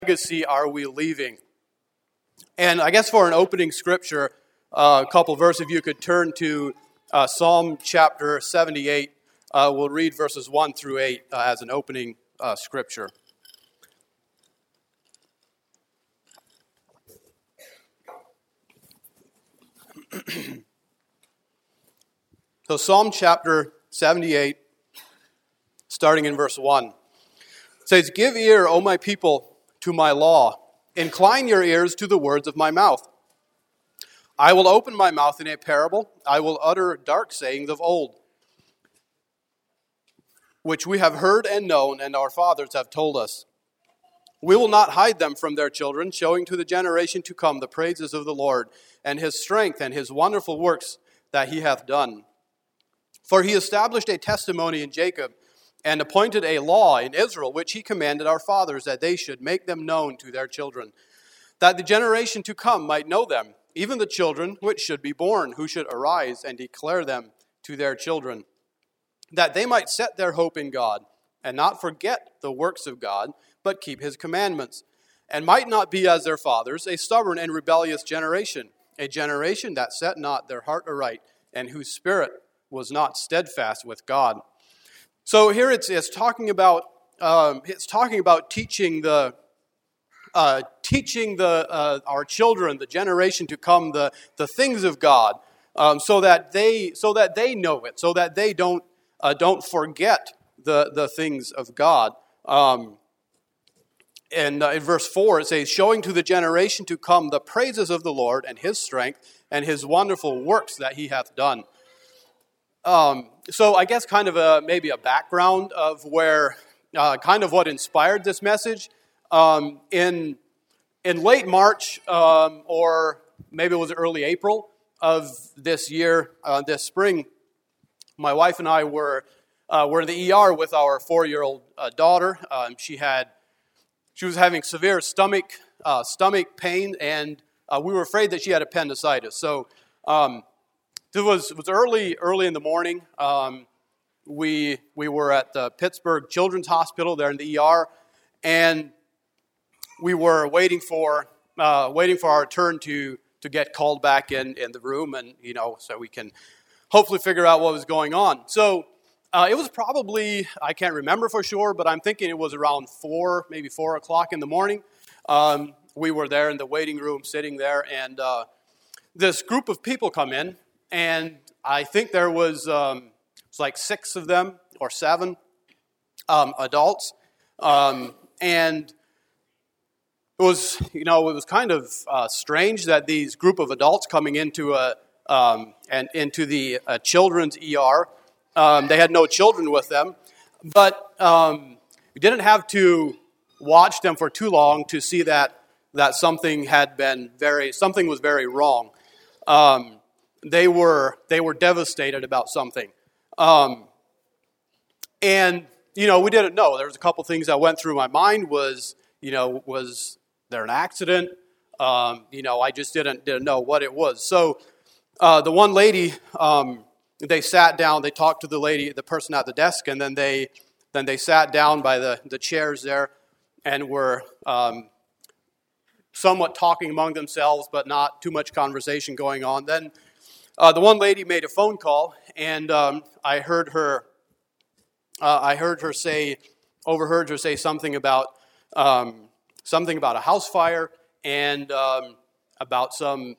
legacy are we leaving? And I guess for an opening scripture, a couple verses, if you could turn to Psalm chapter 78, we'll read verses 1 through 8 as an opening scripture. So Psalm chapter 78, starting in verse 1, says, "Give ear, O my people, to my law. Incline your ears to the words of my mouth. I will open my mouth in a parable. I will utter dark sayings of old, which we have heard and known, and our fathers have told us. We will not hide them from their children, showing to the generation to come the praises of the Lord, and his strength and his wonderful works that he hath done. For he established a testimony in Jacob, and appointed a law in Israel, which he commanded our fathers, that they should make them known to their children, that the generation to come might know them, even the children which should be born, who should arise and declare them to their children, that they might set their hope in God, and not forget the works of God, but keep his commandments, and might not be as their fathers, a stubborn and rebellious generation, a generation that set not their heart aright, and whose spirit was not steadfast with God." So here it's talking about teaching our children, the generation to come, the things of God, so that they know it, so that they don't forget the things of God. And in verse 4 it says, "Showing to the generation to come the praises of the Lord and his strength and his wonderful works that he hath done." So I guess kind of maybe a background of where, kind of what inspired this message. In late March, or maybe it was early April of this year, this spring, my wife and I were in the ER with our 4-year-old daughter. She was having severe stomach pain, and we were afraid that she had appendicitis. So it was early in the morning. We were at the Pittsburgh Children's Hospital there in the ER, and we were waiting for our turn to get called back in the room, and so we can hopefully figure out what was going on. So it was probably, I can't remember for sure, but I'm thinking it was around 4, maybe 4 o'clock in the morning. We were there in the waiting room, sitting there, and this group of people come in. And I think there was like 6 of them or 7 adults, and it was kind of strange that these group of adults coming into the children's ER. They had no children with them, but we didn't have to watch them for too long to see that something was very wrong. They were devastated about something. And we didn't know. There was a couple things that went through my mind was there an accident? I just didn't know what it was. So the one lady, they sat down, they talked to the person at the desk, and then they sat down by the chairs there and were somewhat talking among themselves, but not too much conversation going on. Then the one lady made a phone call, and I overheard her say something about a house fire and about some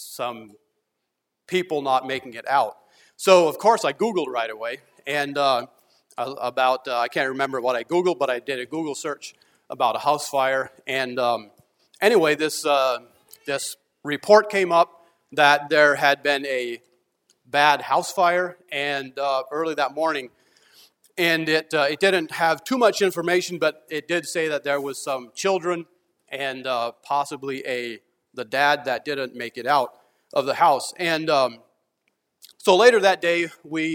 people not making it out. So of course I Googled right away, and I can't remember what I Googled, but I did a Google search about a house fire, and anyway, this report came up that there had been a bad house fire, and early that morning, and it didn't have too much information, but it did say that there was some children and possibly the dad that didn't make it out of the house. And so later that day,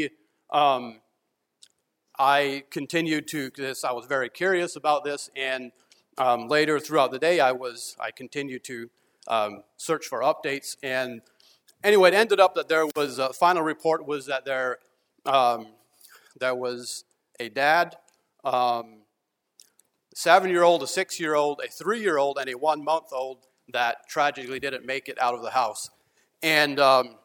I continued to this. I was very curious about this, and later throughout the day, I continued to search for updates, and anyway, it ended up that there was a final report was that there was a dad 7-year-old, a 6-year-old, a 3-year-old, and a 1-month-old that tragically didn't make it out of the house. And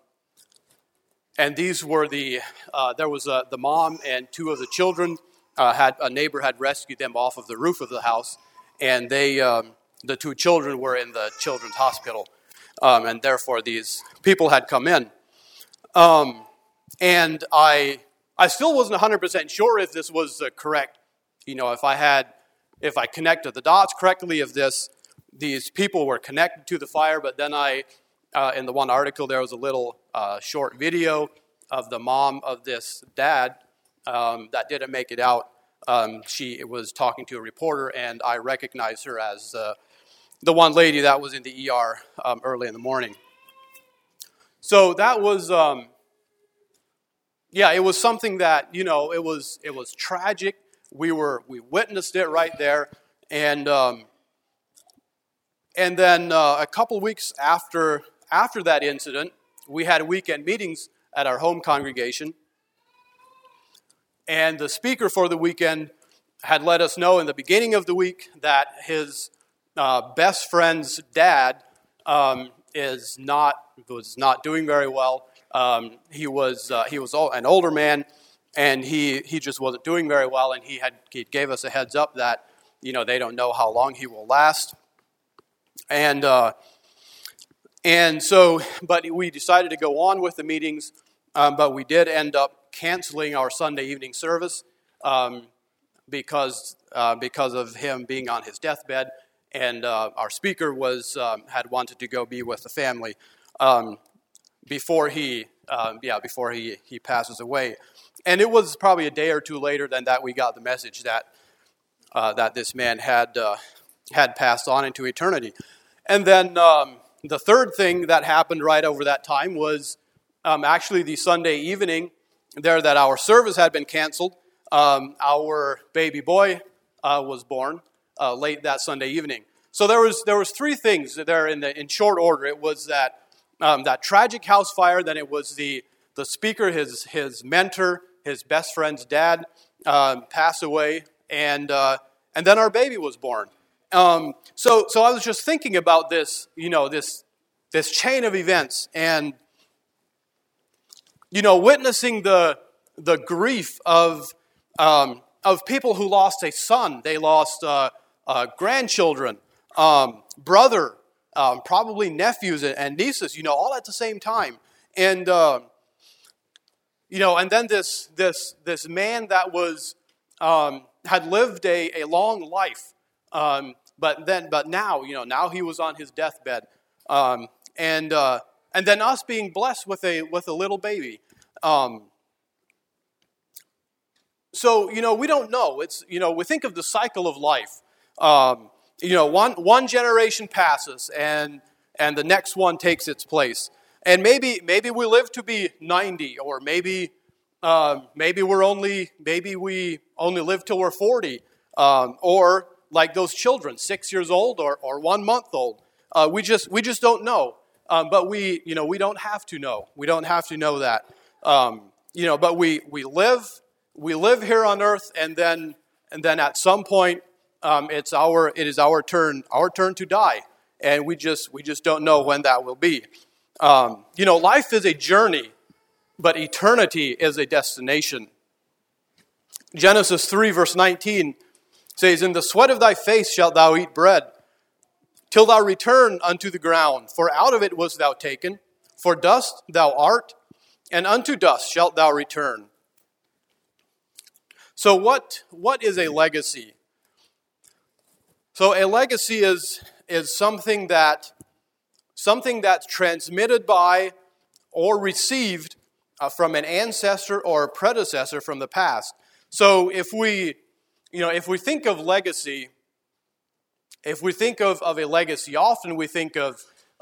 these were there was the mom and 2 of the children. A neighbor had rescued them off of the roof of the house, and the 2 children were in the children's hospital, and therefore these people had come in. And I still wasn't 100% sure if this was correct. If I connected the dots correctly, if these people were connected to the fire. But then in the one article, there was a little short video of the mom of this dad that didn't make it out. She was talking to a reporter, and I recognized her as the one lady that was in the ER early in the morning. So that was, it was something that, it was tragic. We witnessed it right there, and then a couple weeks after that incident, we had weekend meetings at our home congregation, and the speaker for the weekend had let us know in the beginning of the week that his best friend's dad was not doing very well. He was an older man, and he just wasn't doing very well. And he gave us a heads up that they don't know how long he will last. And so, but we decided to go on with the meetings. But we did end up canceling our Sunday evening service because of him being on his deathbed, and our speaker had wanted to go be with the family before he passes away. And it was probably a day or two later than that we got the message that this man had passed on into eternity. And then the third thing that happened right over that time was actually the Sunday evening there that our service had been canceled. Our baby boy was born late that Sunday evening. So there was 3 things there in short order. It was that tragic house fire. Then it was the speaker, his mentor, his best friend's dad passed away, and then our baby was born. So I was just thinking about this, this chain of events, and witnessing the grief of people who lost a son. They lost grandchildren, brother, probably nephews and nieces, all at the same time. And and then this man that was had lived a long life, but now he was on his deathbed, and then us being blessed with a little baby. So we don't know. It's we think of the cycle of life. One generation passes and the next one takes its place. And maybe we live to be 90, or maybe we only live till we're 40, or like those children, 6 years old or 1 month old. We just don't know. But we don't have to know. We don't have to know that. But we live here on earth, and then at some point it is our turn to die, and we just don't know when that will be. Life is a journey, but eternity is a destination. Genesis 3 verse 19 says, "In the sweat of thy face shalt thou eat bread, till thou return unto the ground. For out of it wast thou taken, for dust thou art, and unto dust shalt thou return." So what is a legacy? So a legacy is something that's transmitted by or received from an ancestor or a predecessor from the past. So if we think of legacy, if we think of a legacy, often we think of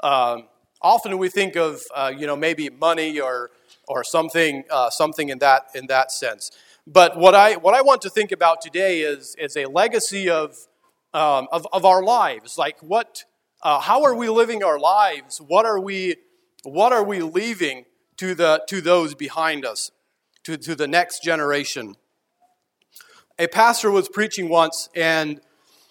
maybe money or something in that sense. But what I want to think about today is a legacy of our lives. Like how are we living our lives? What are we leaving to those behind us, to the next generation? A pastor was preaching once, and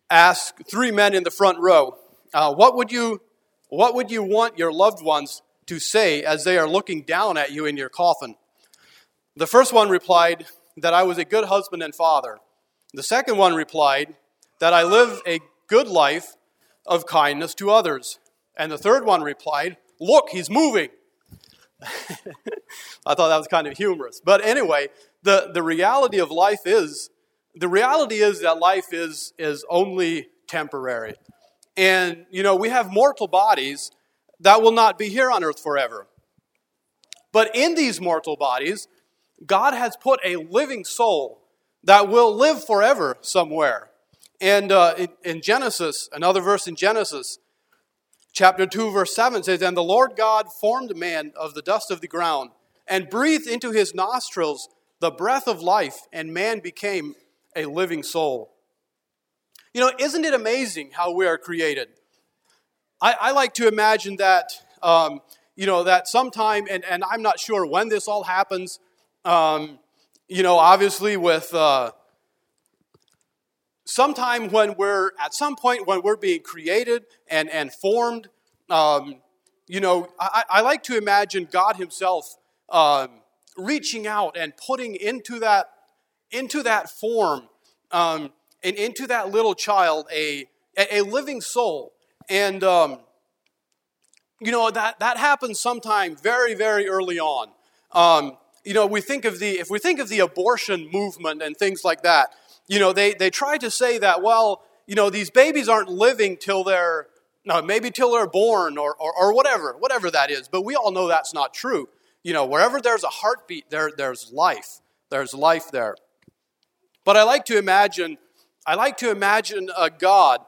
ask three men in the front row, what would you want your loved ones to say as they are looking down at you in your coffin? The first one replied, that I was a good husband and father. The second one replied, that I live a good life of kindness to others. And the third one replied, look, he's moving. I thought that was kind of humorous. But anyway, the reality of life is, that life is only temporary. And, we have mortal bodies that will not be here on earth forever. But in these mortal bodies, God has put a living soul that will live forever somewhere. And in Genesis, another verse in Genesis, chapter 2, verse 7 says, and the Lord God formed man of the dust of the ground and breathed into his nostrils the breath of life, and man became a living soul. Isn't it amazing how we are created? I like to imagine that, that sometime, and I'm not sure when this all happens, obviously with sometime when we're being created and formed, I like to imagine God himself reaching out and putting into that form and into that little child a living soul. And that happens sometime very, very early on. If we think of the abortion movement and things like that, they try to say that, these babies aren't living till they're born or whatever that is. But we all know that's not true. Wherever there's a heartbeat, there's life. There's life there. But I like to imagine a God,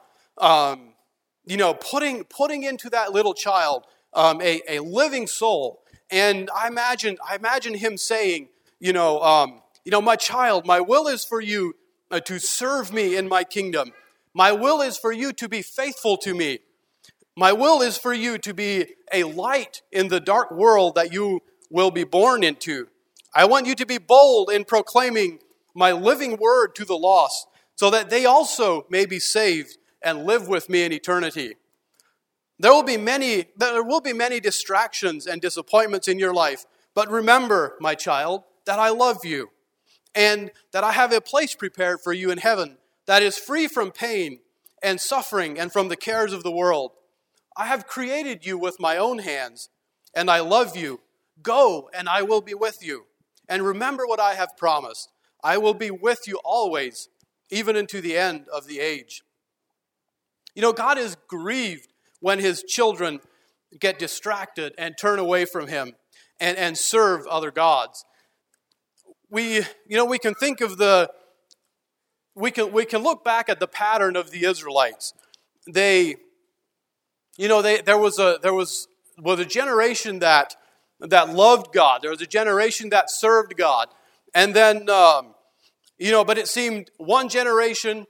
putting into that little child a living soul. And I imagine him saying, my child, my will is for you to serve me in my kingdom. My will is for you to be faithful to me. My will is for you to be a light in the dark world that you will be born into. I want you to be bold in proclaiming my living word to the lost, so that they also may be saved and live with me in eternity. There will be many distractions and disappointments in your life, but remember, my child, that I love you, and that I have a place prepared for you in heaven that is free from pain and suffering and from the cares of the world. I have created you with my own hands, and I love you. Go, and I will be with you. And remember what I have promised. I will be with you always, even unto the end of the age. God is grieved when his children get distracted and turn away from him and serve other gods. We can think of we can look back at the pattern of the Israelites. There was a generation that loved God. There was a generation that served God. And then, but it seemed one generation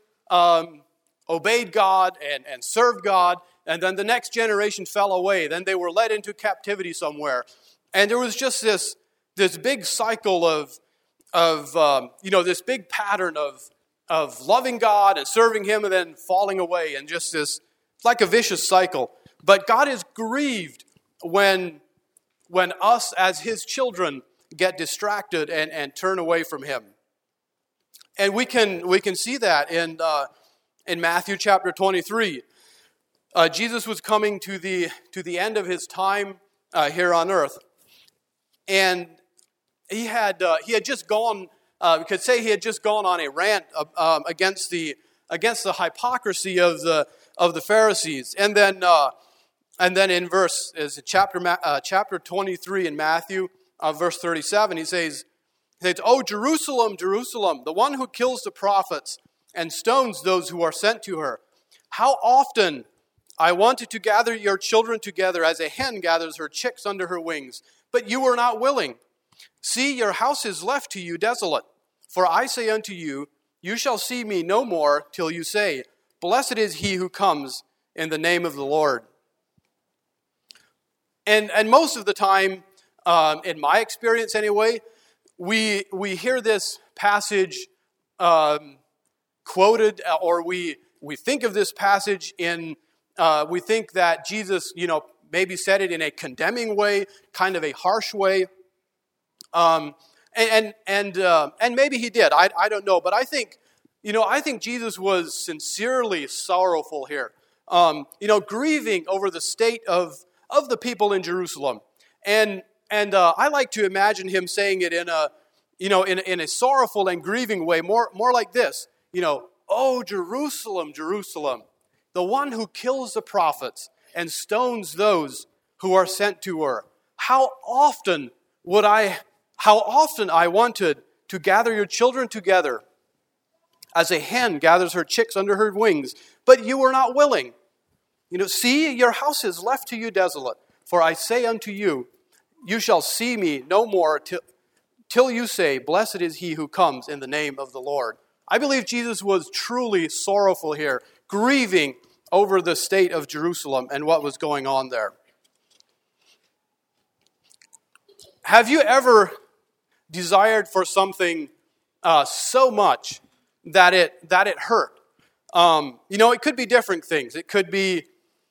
obeyed God and served God, and then the next generation fell away. Then they were led into captivity somewhere. And there was just this big cycle of this big pattern of loving God and serving him and then falling away, and just this, it's like a vicious cycle. But God is grieved when us as his children get distracted and turn away from him. And we can see that in Matthew chapter 23. Jesus was coming to the end of his time here on earth, and he had just gone. We could say he had just gone on a rant against the hypocrisy of the Pharisees, and then in chapter 23 in Matthew, verse 37, he says, "Oh, Jerusalem, Jerusalem, the one who kills the prophets and stones those who are sent to her. How often I wanted to gather your children together as a hen gathers her chicks under her wings, but you were not willing. See, your house is left to you desolate. For I say unto you, you shall see me no more till you say, Blessed is he who comes in the name of the Lord." And most of the time, in my experience anyway, we hear this passage quoted, or we we think of this passage in, we think that Jesus, maybe said it in a condemning way, kind of a harsh way. And maybe he did. I don't know. But I think Jesus was sincerely sorrowful here. Grieving over the state of the people in Jerusalem. And I like to imagine him saying it in a sorrowful and grieving way, more like this. Oh, Jerusalem, Jerusalem, the one who kills the prophets and stones those who are sent to her. How often I wanted to gather your children together as a hen gathers her chicks under her wings, but you were not willing. See, your house is left to you desolate. For I say unto you, you shall see me no more till you say, blessed is he who comes in the name of the Lord. I believe Jesus was truly sorrowful here, grieving over the state of Jerusalem and what was going on there. Have you ever desired for something so much that it hurt? It could be different things. It could be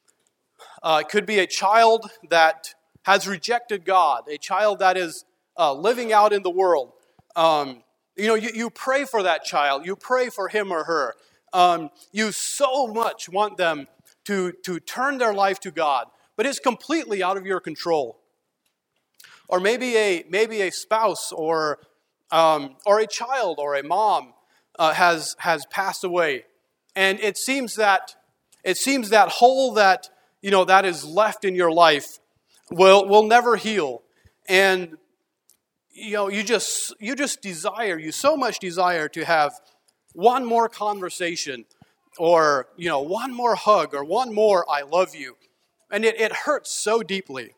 a child that has rejected God, a child that is living out in the world. You pray for that child. You pray for him or her. You so much want them to turn their life to God, but it's completely out of your control. Or maybe a spouse or a child or a mom has passed away, and it seems that hole that that is left in your life will never heal, and you so much desire to have one more conversation, or one more hug, or one more I love you, and it hurts so deeply.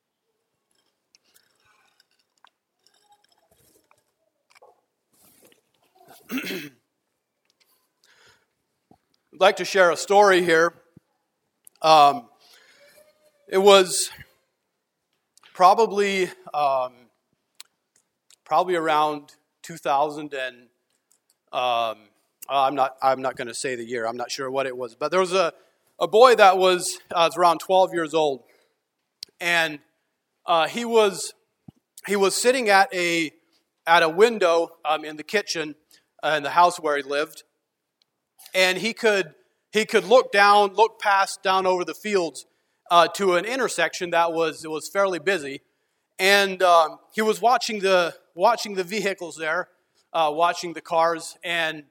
I'd like to share a story here. It was probably around 2000 and I'm not going to say the year. I'm not sure what it was, but there was a boy that was around 12 years old, and he was sitting at a window in the kitchen in the house where he lived, and he could look down over the fields to an intersection that was fairly busy, and he was watching the vehicles there, watching the cars, and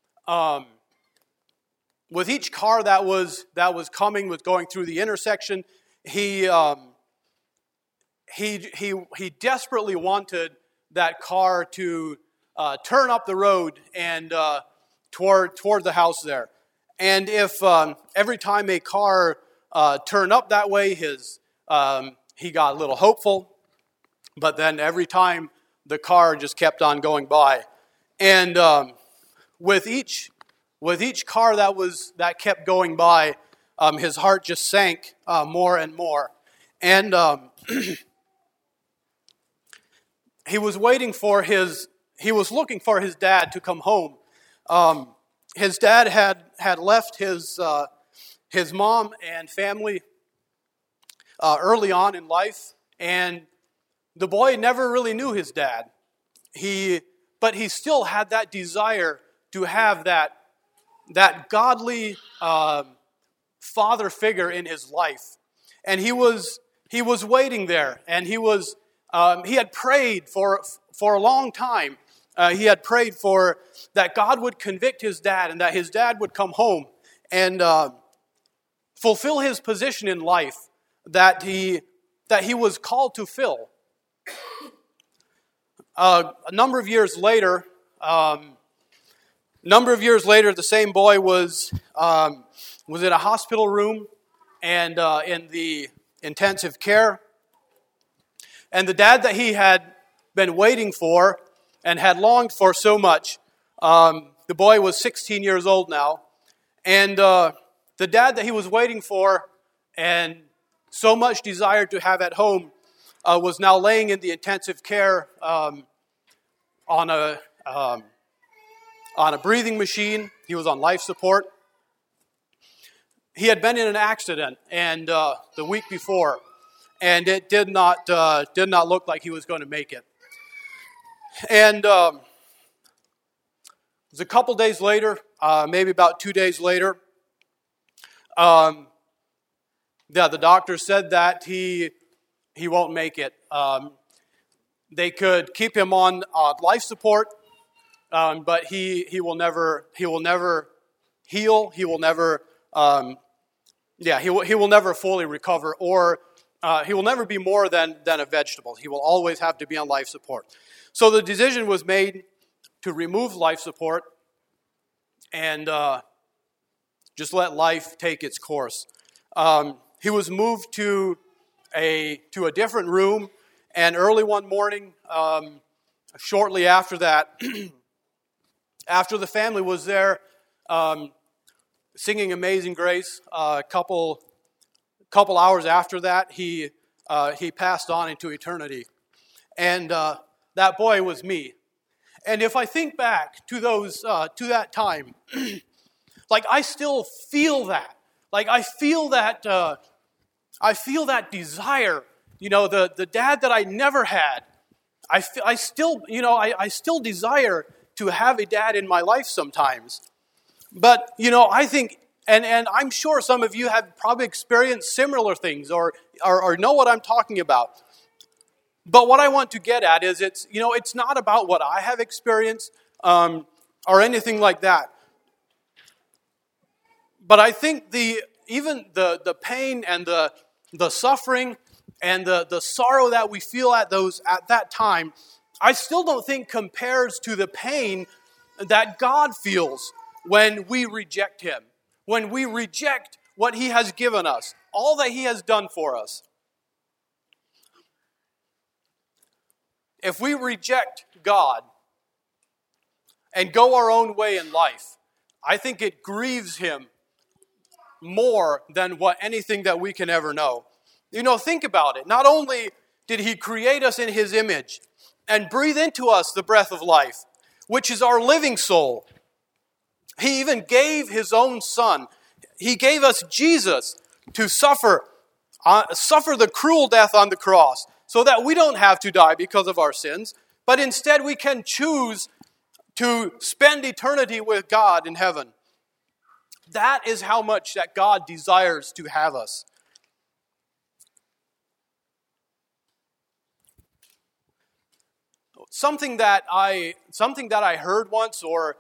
with each car that was going through the intersection, he desperately wanted that car to turn up the road and toward the house there. And if every time a car turned up that way, he got a little hopeful, but then every time the car just kept on going by, and with each car that kept going by, his heart just sank more and more, and he was looking for his dad to come home. His dad had left his mom and family early on in life, and the boy never really knew his dad. But he still had that desire to have that godly father figure in his life, and he was waiting there, and he had prayed for a long time. He had prayed for that God would convict his dad, and that his dad would come home and fulfill his position in life that he was called to fill. A number of years later, the same boy was in a hospital room and in the intensive care, and the dad that he had been waiting for and had longed for so much, the boy was 16 years old now, and the dad that he was waiting for and so much desired to have at home was now laying in the intensive care on a breathing machine. He was on life support, he had been in an accident and the week before, and it did not look like he was going to make it. And it was a couple days later, maybe about 2 days later. The doctor said that he won't make it. They could keep him on life support, but he will never heal. He will never he will never fully recover, or he will never be more than a vegetable. He will always have to be on life support. So the decision was made to remove life support and just let life take its course. He was moved to a different room, and early one morning, shortly after that, after the family was there singing Amazing Grace, a couple hours after that, he passed on into eternity. And that boy was me. And if I think back to that time, like I still feel that. Like I feel that desire. You know, the dad that I never had. I still desire to have a dad in my life sometimes. But, I think, and I'm sure some of you have probably experienced similar things or know what I'm talking about. But what I want to get at is it's not about what I have experienced or anything like that. But I think even the pain and the suffering and the sorrow that we feel at that time, I still don't think compares to the pain that God feels when we reject Him, when we reject what He has given us, all that He has done for us. If we reject God and go our own way in life, I think it grieves Him more than anything that we can ever know. Think about it. Not only did He create us in His image and breathe into us the breath of life, which is our living soul, He even gave His own Son. He gave us Jesus to suffer the cruel death on the cross so that we don't have to die because of our sins, but instead we can choose to spend eternity with God in heaven. That is how much that God desires to have us. Something that I heard once, or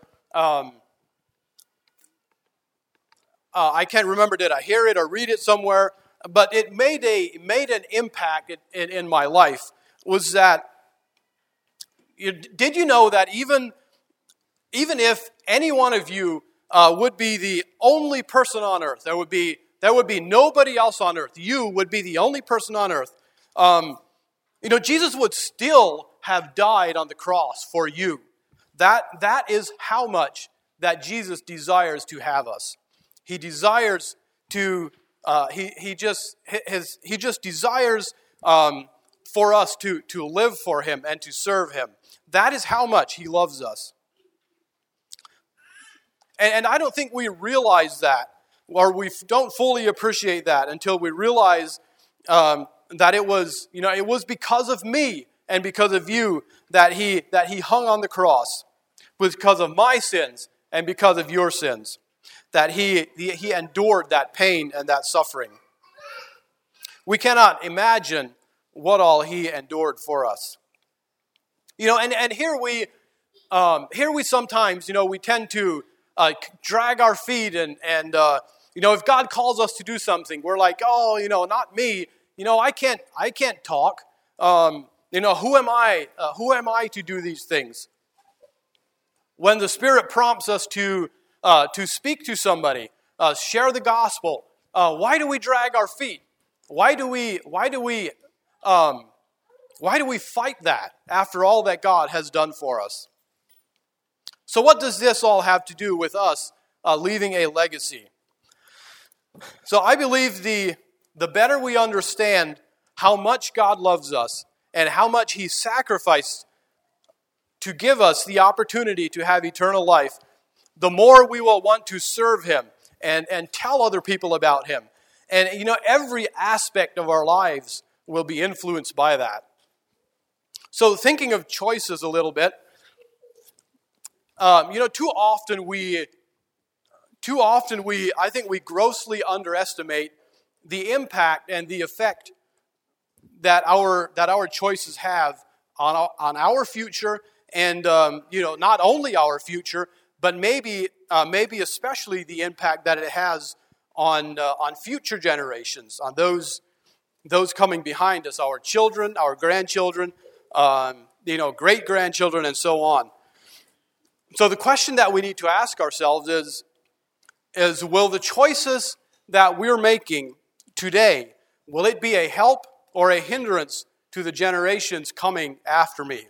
I can't remember, did I hear it or read it somewhere, but it made an impact in my life, was that, did you know that even if any one of you would be the only person on earth, there would be nobody else on earth, you would be the only person on earth, Jesus would still have died on the cross for you. That is how much that Jesus desires to have us. He desires to. He just desires for us to live for Him and to serve Him. That is how much He loves us. And I don't think we realize that, or we don't fully appreciate that until we realize that it was because of me and because of you that He hung on the cross, because of my sins and because of your sins, that He endured that pain and that suffering. We cannot imagine what all He endured for us. And here we sometimes, we tend to drag our feet and if God calls us to do something, we're like, oh, not me. I can't talk. Who am I? Who am I to do these things? When the Spirit prompts us to speak to somebody, share the gospel, why do we drag our feet? Why do we fight that after all that God has done for us? So what does this all have to do with us leaving a legacy? So I believe the better we understand how much God loves us and how much He sacrificed to give us the opportunity to have eternal life, the more we will want to serve Him and tell other people about him. And, every aspect of our lives will be influenced by that. So thinking of choices a little bit, too often we, I think we grossly underestimate the impact and the effect that our choices have on our future, and not only our future, but maybe especially the impact that it has on future generations, on those coming behind us, our children, our grandchildren, great grandchildren, and so on. So the question that we need to ask ourselves is will the choices that we're making today, will it be a help or a hindrance to the generations coming after me?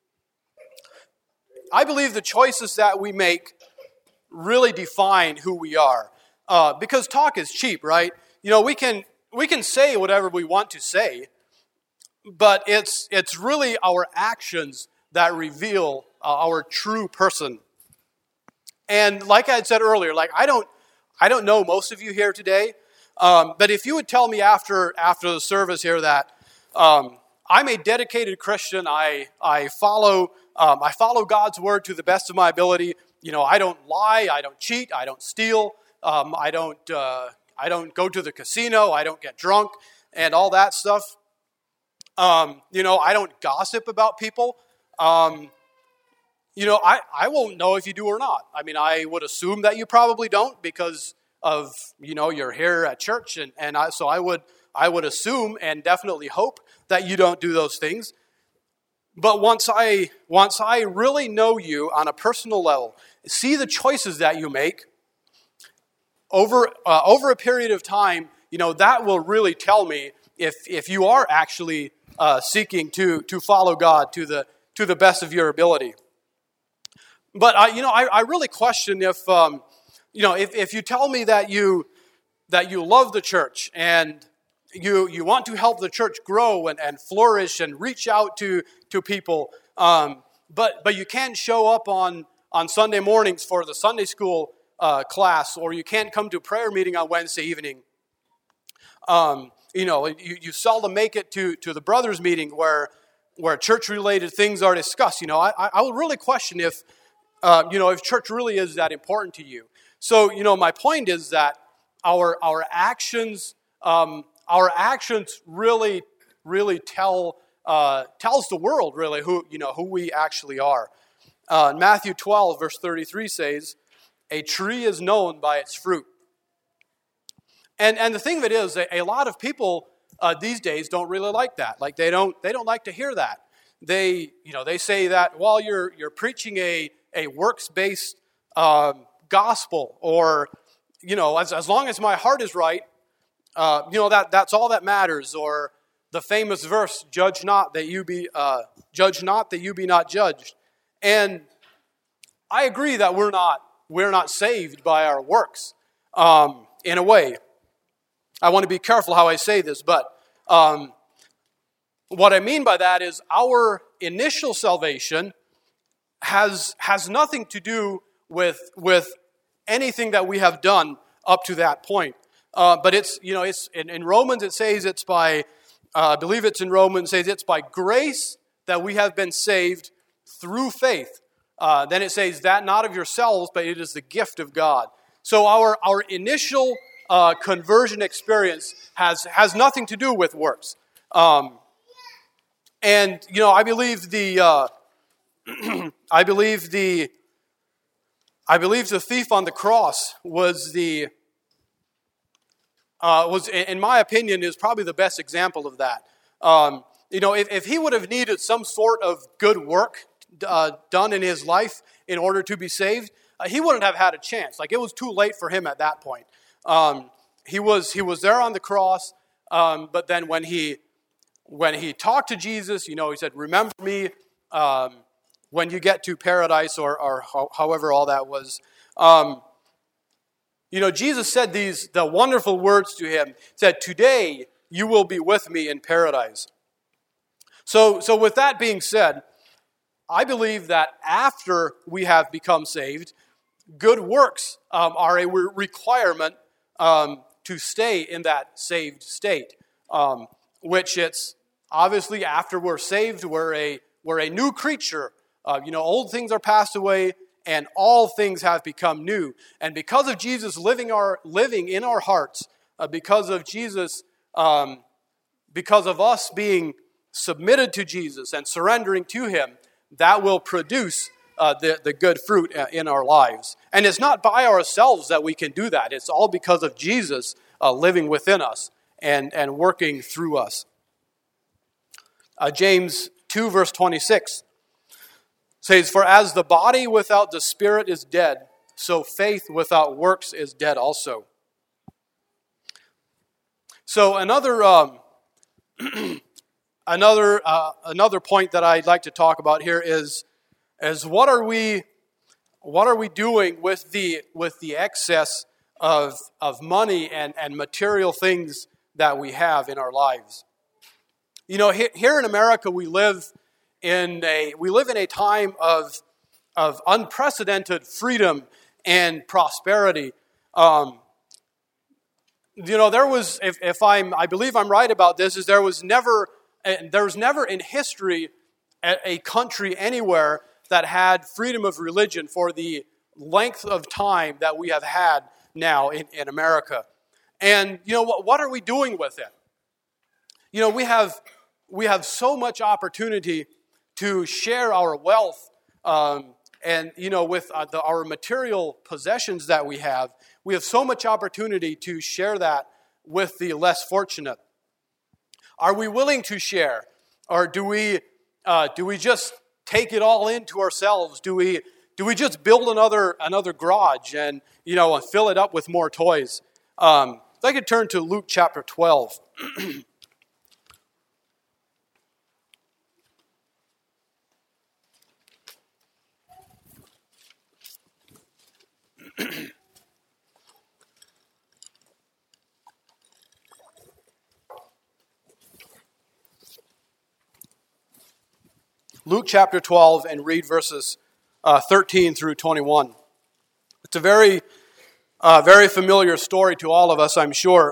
I believe the choices that we make really define who we are. Because talk is cheap, right? We can say whatever we want to say, but it's really our actions that reveal our true person. And like I had said earlier, I don't know most of you here today, but if you would tell me after the service here that I'm a dedicated Christian, I follow God's word to the best of my ability. I don't lie, I don't cheat, I don't steal, I don't go to the casino, I don't get drunk, and all that stuff. I don't gossip about people. I won't know if you do or not. I mean, I would assume that you probably don't because of, you're here at church, so I would assume and definitely hope that you don't do those things. But once I really know you on a personal level, see the choices that you make over a period of time, that will really tell me if you are actually seeking to follow God to the best of your ability. But I really question if you tell me that you love the church and you want to help the church grow and flourish and reach out to people, but you can't show up on Sunday mornings for the Sunday school class, or you can't come to prayer meeting on Wednesday evening. You seldom make it to the brothers meeting where church-related things are discussed. I would really question if church really is that important to you. So, my point is that our actions really tells the world really who we actually are. Matthew 12 verse 33 says, "A tree is known by its fruit." And the thing of it is, a lot of people these days don't really like that. Like they don't like to hear that. They say that, well, you're preaching a works-based gospel, or as long as my heart is right, that's all that matters. Or the famous verse, "Judge not that you be not judged." And I agree that we're not saved by our works. In a way, I want to be careful how I say this, but what I mean by that is our initial salvation has nothing to do with anything that we have done up to that point. But it's in Romans it says it's by I believe it's in Romans, it says it's by grace that we have been saved through faith. Then it says that not of yourselves, but it is the gift of God. So our initial conversion experience has nothing to do with works. I believe the thief on the cross was in my opinion is probably the best example of that. If he would have needed some sort of good work done in his life in order to be saved, he wouldn't have had a chance. Like, it was too late for him at that point. He was there on the cross, but then when he talked to Jesus, he said, "Remember me when you get to paradise," or however all that was. Jesus said the wonderful words to him. He said, "Today you will be with me in paradise." So with that being said, I believe that after we have become saved, good works are a requirement to stay in that saved state, which it's obviously after we're saved, we're a new creature. Old things are passed away, and all things have become new. And because of Jesus living in our hearts, because of Jesus, because of us being submitted to Jesus and surrendering to Him, that will produce the good fruit in our lives. And it's not by ourselves that we can do that. It's all because of Jesus living within us and working through us. James 2, verse 26 says, "For as the body without the spirit is dead, so faith without works is dead also." So another point that I'd like to talk about here is what are we doing with the excess of money and material things that we have in our lives? Here in America, we live in a time of unprecedented freedom and prosperity. There was, I believe I'm right about this, is there was never in history a country anywhere that had freedom of religion for the length of time that we have had now in America. And what are we doing with it? We have so much opportunity to share our wealth, and with our material possessions that we have so much opportunity to share that with the less fortunate. Are we willing to share, or do we just take it all into ourselves? Do we just build another garage and fill it up with more toys? If I could turn to Luke chapter 12. Luke chapter 12, and read verses 13 through 21. It's a very familiar story to all of us, I'm sure.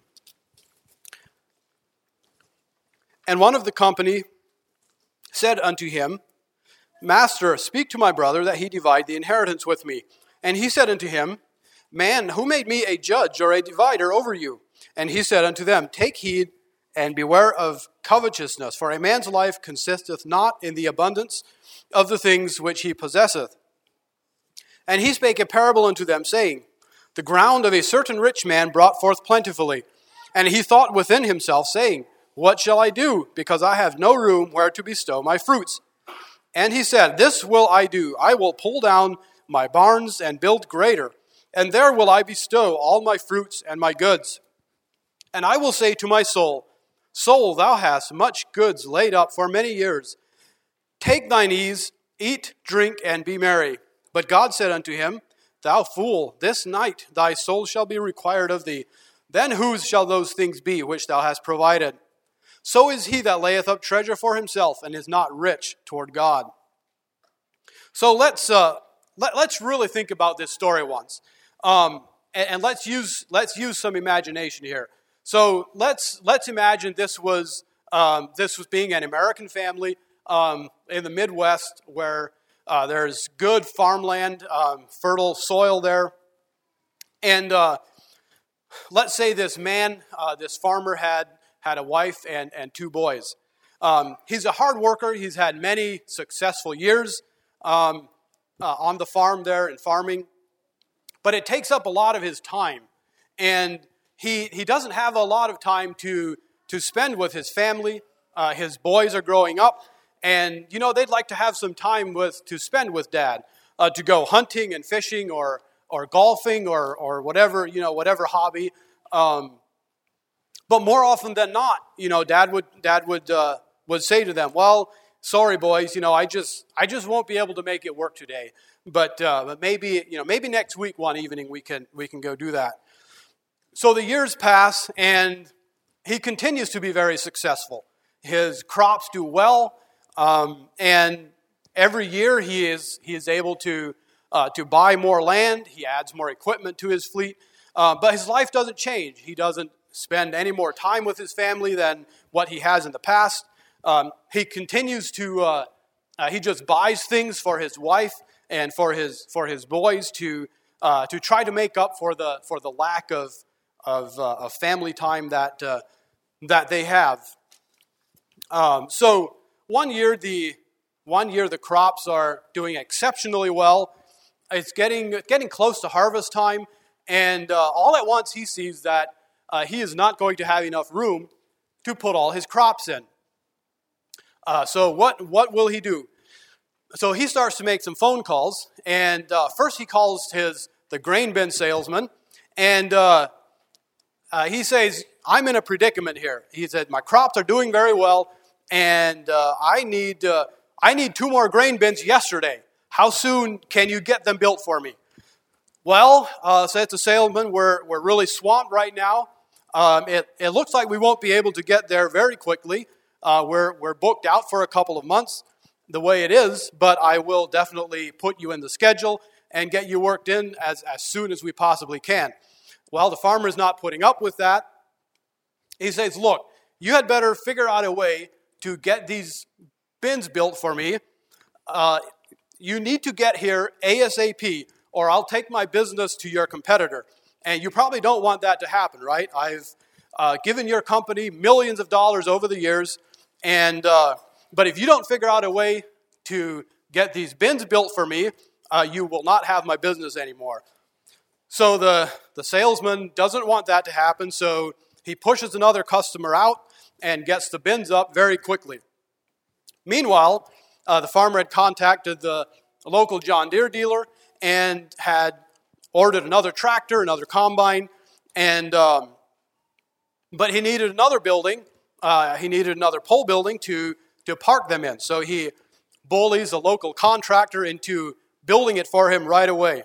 And one of the company said unto him, Master, speak to my brother that he divide the inheritance with me. And he said unto him, Man, who made me a judge or a divider over you? And he said unto them, Take heed and beware of covetousness, for a man's life consisteth not in the abundance of the things which he possesseth. And he spake a parable unto them, saying, The ground of a certain rich man brought forth plentifully. And he thought within himself, saying, What shall I do, because I have no room where to bestow my fruits? And he said, This will I do. I will pull down my barns and build greater, and there will I bestow all my fruits and my goods. And I will say to my soul, Soul, thou hast much goods laid up for many years. Take thine ease, eat, drink, and be merry. But God said unto him, Thou fool, this night thy soul shall be required of thee. Then whose shall those things be which thou hast provided? So is he that layeth up treasure for himself and is not rich toward God. So let's really think about this story once, and let's use some imagination here. So let's imagine this was being an American family in the Midwest where there's good farmland, fertile soil there, and let's say this man, this farmer had a wife and two boys. He's a hard worker. He's had many successful years on the farm there and farming, but it takes up a lot of his time, and he doesn't have a lot of time to spend with his family. His boys are growing up, and they'd like to have some time to spend with Dad, to go hunting and fishing or golfing or whatever whatever hobby. But more often than not, Dad would say to them, "Well, sorry, boys, I just won't be able to make it work today. But maybe next week one evening we can go do that." So the years pass, and he continues to be very successful. His crops do well, and every year he is able to to buy more land. He adds more equipment to his fleet. But his life doesn't change. He doesn't spend any more time with his family than what he has in the past. He continues to, he just buys things for his wife and for his boys to try to make up for the lack of family time that they have. So one year the crops are doing exceptionally well. It's getting close to harvest time, and all at once he sees that he is not going to have enough room to put all his crops in. So what will he do? So he starts to make some phone calls, and first he calls the grain bin salesman, and he says, "I'm in a predicament here." He said, "My crops are doing very well, and I need 2 more grain bins yesterday. How soon can you get them built for me?" "Well," says the salesman, we're really swamped right now. It looks like we won't be able to get there very quickly. We're booked out for a couple of months the way it is, but I will definitely put you in the schedule and get you worked in as soon as we possibly can. Well, the farmer's not putting up with that. He says, "Look, you had better figure out a way to get these bins built for me. You need to get here ASAP, or I'll take my business to your competitor." And you probably don't want that to happen, right? I've given your company millions of dollars over the years, and but if you don't figure out a way to get these bins built for me, you will not have my business anymore. So the salesman doesn't want that to happen, so he pushes another customer out and gets the bins up very quickly. Meanwhile, the farmer had contacted the local John Deere dealer and had ordered another tractor, another combine, and but he needed another building. He needed another pole building to park them in. So he bullies a local contractor into building it for him right away.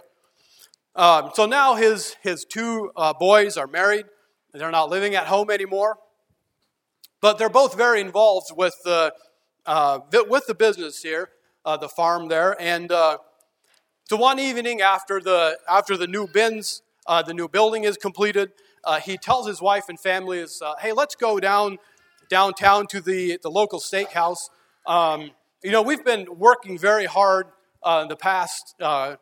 So now his 2 boys are married. They're not living at home anymore. But they're both very involved with the business here, the farm there. And so one evening after the new bins, the new building is completed, he tells his wife and family, "Hey, let's go downtown to the local steakhouse. We've been working very hard the past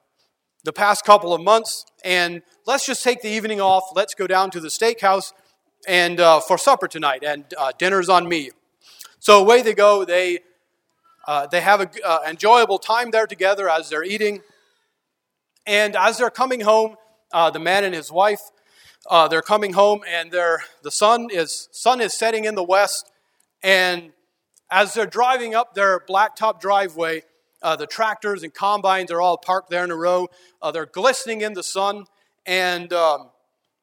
couple of months, and let's just take the evening off. Let's go down to the steakhouse and for supper tonight, and dinner's on me." So away they go. They have an enjoyable time there together as they're eating. And as they're coming home, the man and his wife, they're coming home, and the sun is setting in the west. And as they're driving up their blacktop driveway, the tractors and combines are all parked there in a row. They're glistening in the sun, and the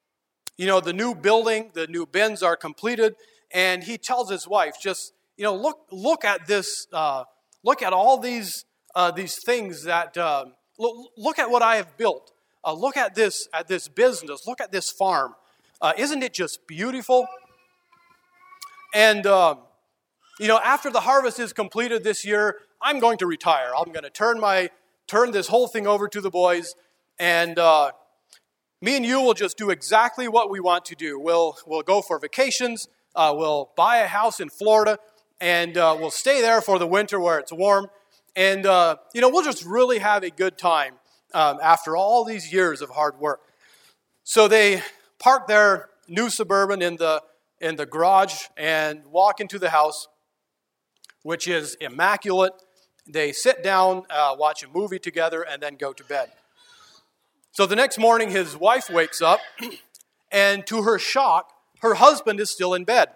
new building, the new bins are completed. And he tells his wife, "Just look at this. Look at all these things that. Look at what I have built. Look at this business. Look at this farm. Isn't it just beautiful?" And after the harvest is completed this year, I'm going to retire. I'm going to turn this whole thing over to the boys, and me and you will just do exactly what we want to do. We'll go for vacations. We'll buy a house in Florida, and we'll stay there for the winter where it's warm. And, we'll just really have a good time after all these years of hard work. So they park their new Suburban in the garage and walk into the house, which is immaculate. They sit down, watch a movie together, and then go to bed. So the next morning, his wife wakes up, and to her shock, her husband is still in bed.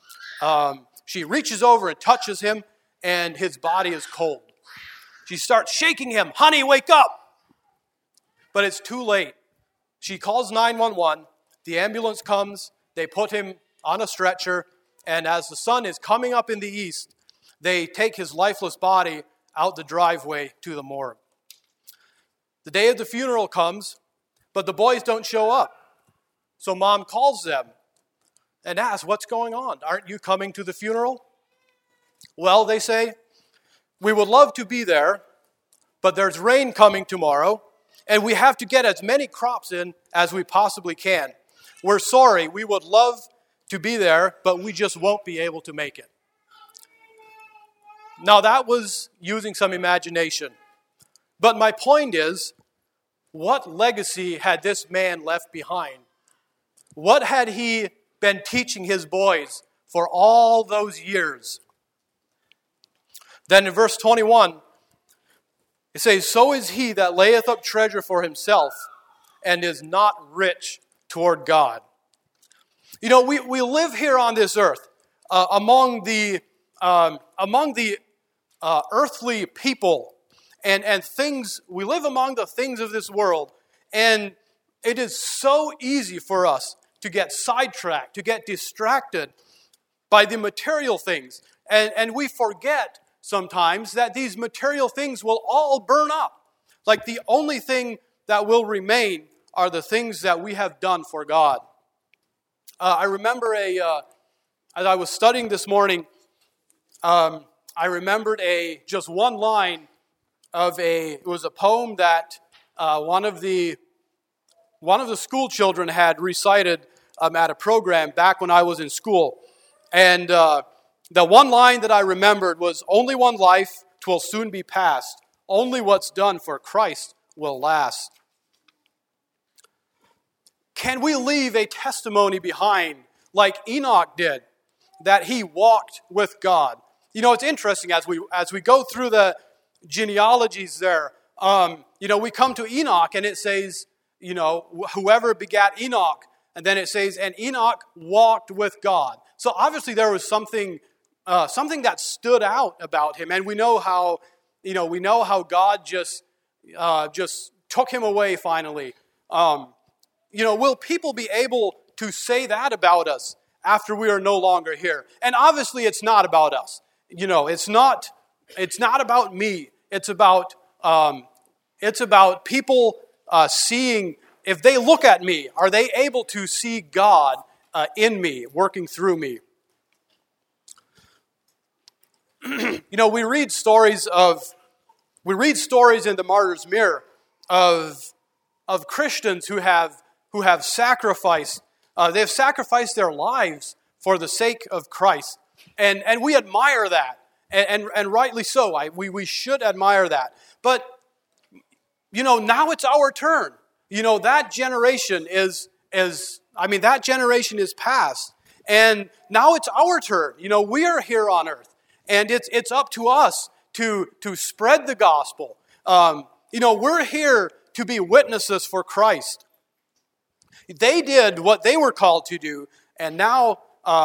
She reaches over and touches him, and his body is cold. She starts shaking him. "Honey, wake up!" But it's too late. She calls 911. The ambulance comes. They put him on a stretcher. And as the sun is coming up in the east, they take his lifeless body out the driveway to the morgue. The day of the funeral comes, but the boys don't show up. So Mom calls them and asks, "What's going on? Aren't you coming to the funeral?" "Well," they say, "we would love to be there, but there's rain coming tomorrow, and we have to get as many crops in as we possibly can. We're sorry, we would love to be there, but we just won't be able to make it. Now that was using some imagination. But my point is, what legacy had this man left behind? What had he been teaching his boys for all those years? Then in verse 21, it says, "So is he that layeth up treasure for himself and is not rich toward God." You know, we live here on this earth among the earthly people and things. We live among the things of this world, and it is so easy for us to get sidetracked, to get distracted by the material things. And we forget sometimes that these material things will all burn up. Like the only thing that will remain are the things that we have done for God. I remember as I was studying this morning, I remembered just one line of it was a poem that one of the school children had recited at a program back when I was in school. And the one line that I remembered was, "Only one life, 'twill soon be past. Only what's done for Christ will last." Can we leave a testimony behind like Enoch did, that he walked with God? You know, it's interesting as we go through the genealogies there. We come to Enoch and it says, whoever begat Enoch, and then it says, "And Enoch walked with God." So obviously there was something that stood out about him, and we know how God just took him away finally. Will people be able to say that about us after we are no longer here? And obviously it's not about us. It's not about me. It's about people seeing, if they look at me, are they able to see God in me, working through me? We read stories in the Martyr's Mirror of Christians who have sacrificed. They've sacrificed their lives for the sake of Christ, and we admire that, and rightly so. We should admire that. But now it's our turn. That generation that generation is past, and now it's our turn. We are here on earth, and it's up to us to spread the gospel. We're here to be witnesses for Christ. They did what they were called to do, and now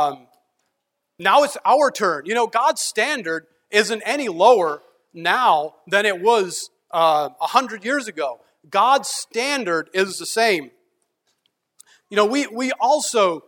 it's our turn. God's standard isn't any lower now than it was 100 years ago. God's standard is the same. We also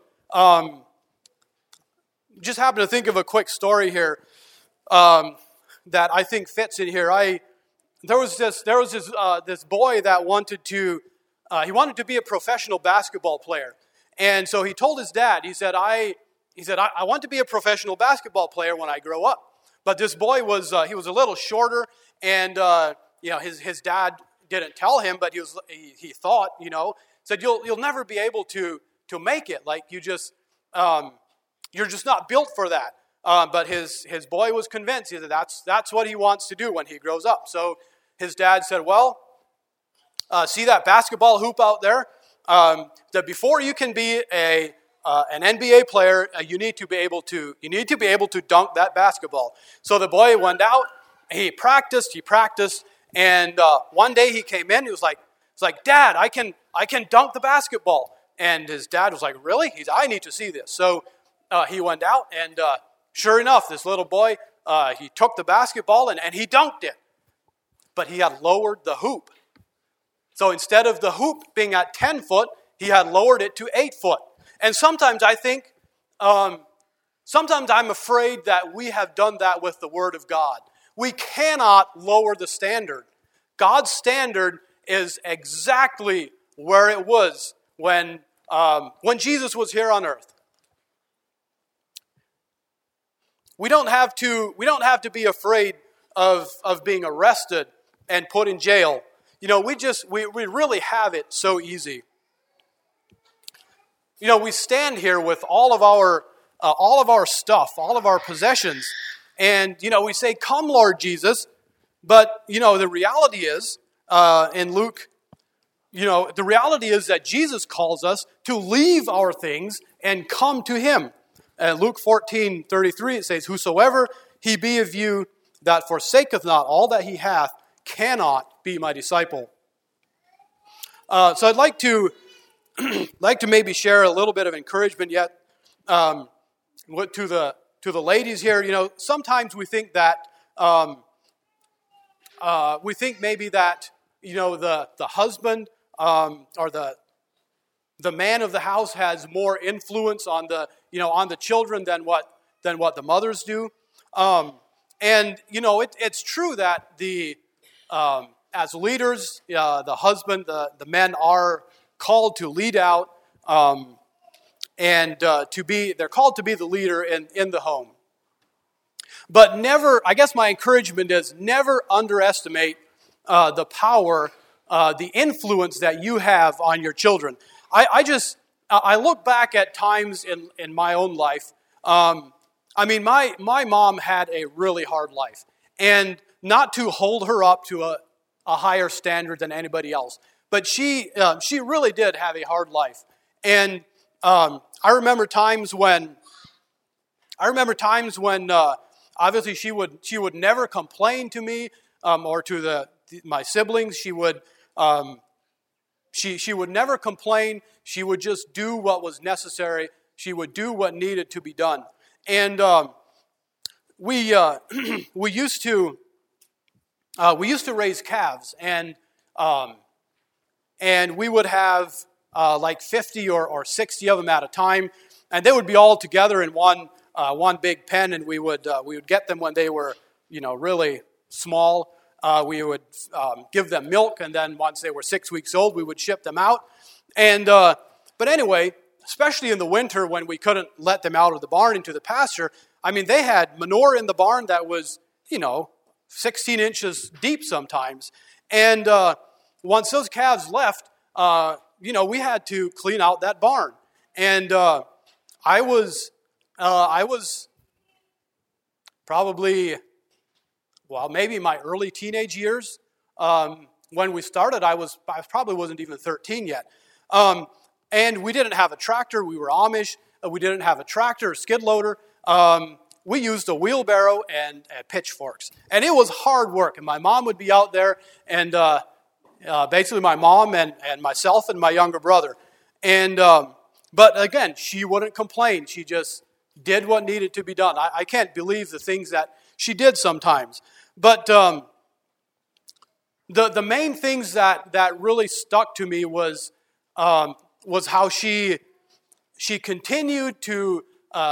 just happen to think of a quick story here that I think fits in here. There was this boy that wanted to be a professional basketball player, and so he told his dad. He said, I want to be a professional basketball player when I grow up. But this boy was a little shorter, and his dad didn't tell him, but he thought, said you'll never be able to make it. Like you're just not built for that. But his boy was convinced. He said that's what he wants to do when he grows up. So his dad said, "Well, see that basketball hoop out there? That before you can be an NBA player, you need to be able to dunk that basketball." So the boy went out. He practiced, and one day he came in. He was like, "Dad, I can dunk the basketball." And his dad was like, "Really?" He's, "I need to see this." So he went out, and sure enough, this little boy, he took the basketball and he dunked it. But he had lowered the hoop. So instead of the hoop being at 10 foot, he had lowered it to 8 foot. And sometimes I think, sometimes I'm afraid that we have done that with the Word of God. We cannot lower the standard. God's standard is exactly where it was when Jesus was here on earth. We don't have to be afraid of being arrested and put in jail. we really have it so easy. We stand here with all of our stuff, all of our possessions, and we say, "Come, Lord Jesus." But the reality is, in Luke, the reality is that Jesus calls us to leave our things and come to Him. Luke 14:33, it says, "Whosoever he be of you that forsaketh not all that he hath cannot be my disciple." So I'd like to maybe share a little bit of encouragement yet to the ladies here. Sometimes we think that maybe that the husband or the man of the house has more influence on the children than what the mothers do. It's true that as leaders, the husband, the men are called to lead out, they're called to be the leader in the home. But never, I guess my encouragement is never underestimate the power, the influence that you have on your children. I look back at times in my own life. My mom had a really hard life, and not to hold her up to a higher standard than anybody else, but she really did have a hard life. And I remember times when obviously she would never complain to me or to my siblings. She would never complain. She would just do what was necessary. She would do what needed to be done. And we used to raise calves, and we would have like 50 or 60 of them at a time, and they would be all together in one big pen, and we would get them when they were really small. We would give them milk, and then once they were 6 weeks old, we would ship them out. And but anyway, especially in the winter when we couldn't let them out of the barn into the pasture, they had manure in the barn that was 16 inches deep sometimes. And once those calves left, we had to clean out that barn. And I was probably, maybe in my early teenage years. When we started, I probably wasn't even 13 yet. And we didn't have a tractor. We were Amish. We didn't have a tractor or skid loader. We used a wheelbarrow and pitchforks. And it was hard work. And my mom would be out there, and basically my mom and myself and my younger brother. And but again, she wouldn't complain. She just did what needed to be done. I can't believe the things that she did sometimes. But the main things that really stuck to me was how she continued to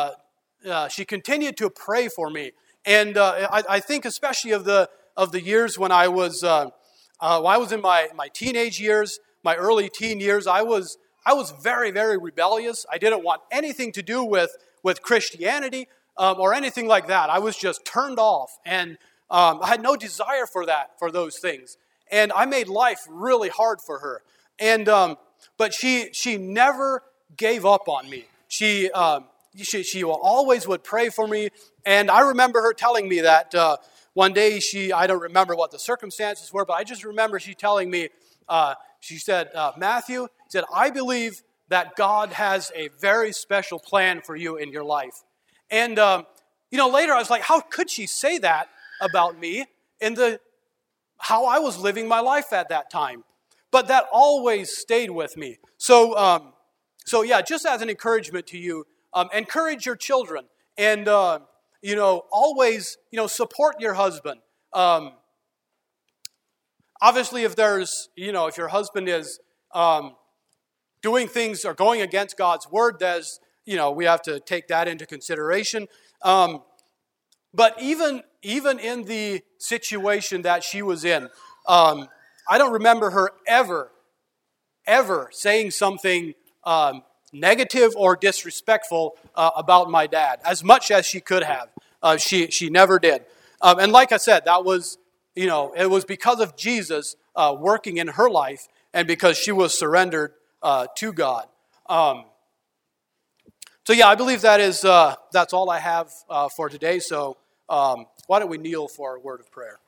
pray for me. And I think especially of the years when I was in my teenage years, my early teen years, I was very, very rebellious. I didn't want anything to do with Christianity or anything like that. I was just turned off, and I had no desire for those things. And I made life really hard for her. And but she never gave up on me. She always would pray for me. And I remember her telling me that one day I don't remember what the circumstances were, but I just remember she telling me, she said, "Matthew," said, "I believe that God has a very special plan for you in your life." And later I was like, how could she say that about me in how I was living my life at that time? But that always stayed with me. So yeah, just as an encouragement to you, encourage your children, and always support your husband. Obviously, if your husband is doing things or going against God's word, we have to take that into consideration. But even in the situation that she was in, I don't remember her ever saying something negative or disrespectful about my dad, as much as she could have. She never did. And like I said, that was it was because of Jesus working in her life and because she was surrendered to God. So yeah, I believe that's all I have for today. So why don't we kneel for a word of prayer?